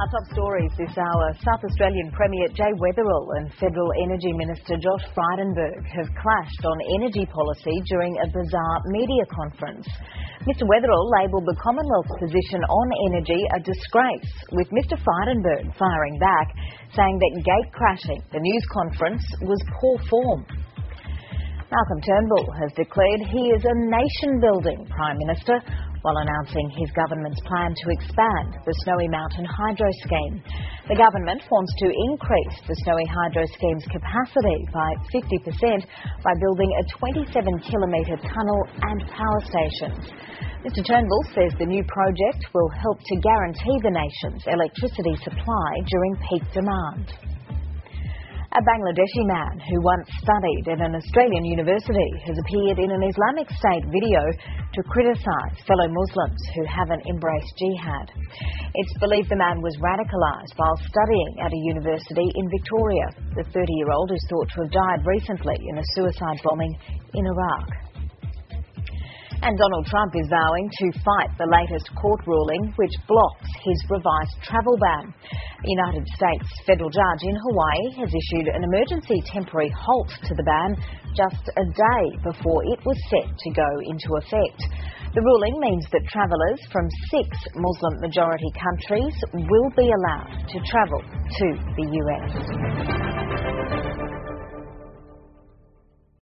Our top stories this hour. South Australian Premier Jay Weatherill and Federal Energy Minister Josh Frydenberg have clashed on energy policy during a bizarre media conference. Mr Weatherill labelled the Commonwealth's position on energy a disgrace, with Mr Frydenberg firing back, saying that gate-crashing the news conference was poor form. Malcolm Turnbull has declared he is a nation-building Prime Minister, while announcing his government's plan to expand the Snowy Mountain Hydro Scheme. The government wants to increase the Snowy Hydro Scheme's capacity by 50% by building a 27-kilometre tunnel and power stations. Mr Turnbull says the new project will help to guarantee the nation's electricity supply during peak demand. A Bangladeshi man who once studied at an Australian university has appeared in an Islamic State video to criticise fellow Muslims who haven't embraced jihad. It's believed the man was radicalised while studying at a university in Victoria. The 30-year-old is thought to have died recently in a suicide bombing in Iraq. And Donald Trump is vowing to fight the latest court ruling which blocks his revised travel ban. A United States federal judge in Hawaii has issued an emergency temporary halt to the ban just a day before it was set to go into effect. The ruling means that travellers from 6 Muslim-majority countries will be allowed to travel to the US.